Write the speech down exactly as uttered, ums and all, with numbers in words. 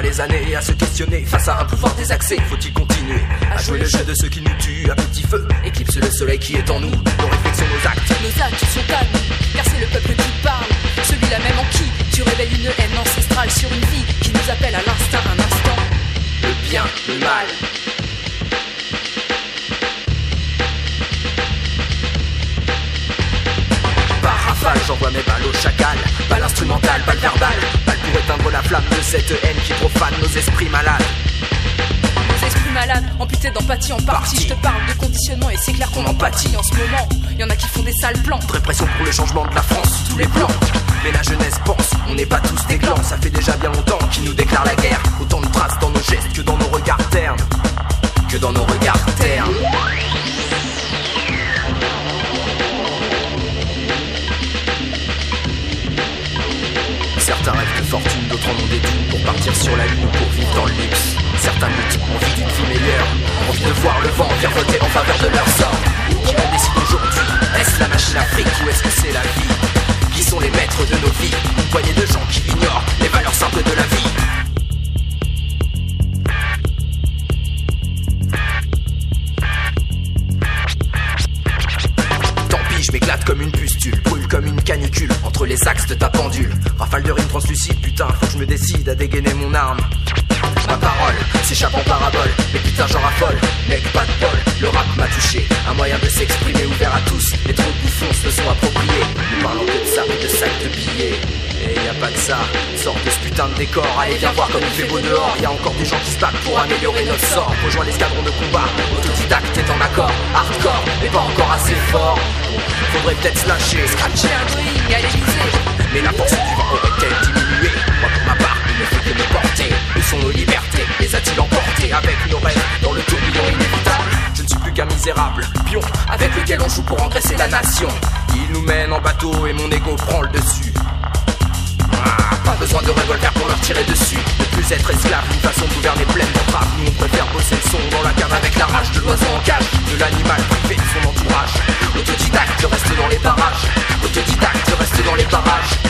les années à se questionner face à un pouvoir désaxé. Faut-il continuer à jouer le jeu de ceux qui nous tuent à petit feu, éclipse le soleil qui est en nous, nos réflexions, nos actes. Nos actes sont à nous, car c'est le peuple qui parle, celui-là même en qui tu réveilles une haine ancestrale sur une vie qui nous appelle à l'instinct un instant. Le bien, le mal. Par rafale, j'envoie mes balles au chacal. Balle instrumentale, balle verbale. Balle pour éteindre la flamme de cette haine qui profane nos esprits malades. Nos esprits malades, amputés d'empathie en partie. Je te parle de conditionnement et c'est clair qu'on empathie en ce moment. Y'en a qui font des sales plans. De répression pour le changement de la France, tous les plans. Mais la jeunesse pense, on n'est pas tous des clans. Ça fait déjà bien longtemps qu'ils nous déclarent la guerre. Autant de traces dans nos gestes que dans nos regards ternes. Que dans nos regards ternes. Certains rêvent de fortune, d'autres en ont des thunes pour partir sur la lune ou pour vivre dans le luxe. Certains luttes, envie d'une vie meilleure, envie de voir le vent virevolter en faveur de leur sort. Qui en décide aujourd'hui? Est-ce la machine Afrique ou est-ce que c'est la vie? Qui sont les maîtres de nos vies? Une poignée de gens qui ignorent les valeurs simples de la vie. Tant pis, je m'éclate comme une pustule, brûle comme une canicule entre les axes de ta pendule. Rafale de rimes translucides, putain, faut que je me décide à dégainer mon arme. Ma parole s'échappe en parabole, mais putain j'en raffole, mec pas de bol, le rap m'a touché. Un moyen de s'exprimer ouvert à tous, les trop de bouffons se sont appropriés. Nous parlons que de ça, de sacs de billets. Et y a pas de ça, sors de ce putain de décor. Allez viens voir comme il fait beau dehors. Y a encore des gens qui se battent pour améliorer notre sort. Rejoins l'escadron de combat, autodidacte t'es en accord. Hardcore, mais pas encore assez fort. Faudrait peut-être se lâcher, Scratcher un Boeing à l'Elysée. mais la force du vent aurait-elle diminué? Moi pour ma part, il ne faut que me porter. Où sont nos libertés? Les a-t-il emportés avec nos rêves dans le tourbillon inévitable? Je ne suis plus qu'un misérable pion avec lequel on joue pour engraisser la nation. Il nous mène en bateau et mon ego prend le dessus. Ah, pas besoin de revolver pour leur tirer dessus. Ne plus être esclave, une façon de gouverner pleine d'entraves. Nous on préfère bosser le son dans la cave avec la rage de l'oiseau en cage, de l'animal privé de son entourage. Autodidacte reste dans les parages, autodidacte reste dans les parages.